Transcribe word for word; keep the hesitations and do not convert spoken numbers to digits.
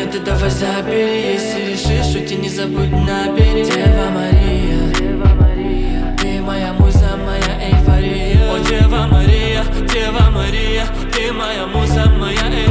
ты давай забери. Если решишь уйти, не забудь набери. Дева Мария, ты моя муза, моя эйфория. О, Дева Мария, Дева Мария, ты моя муза, моя эйфория.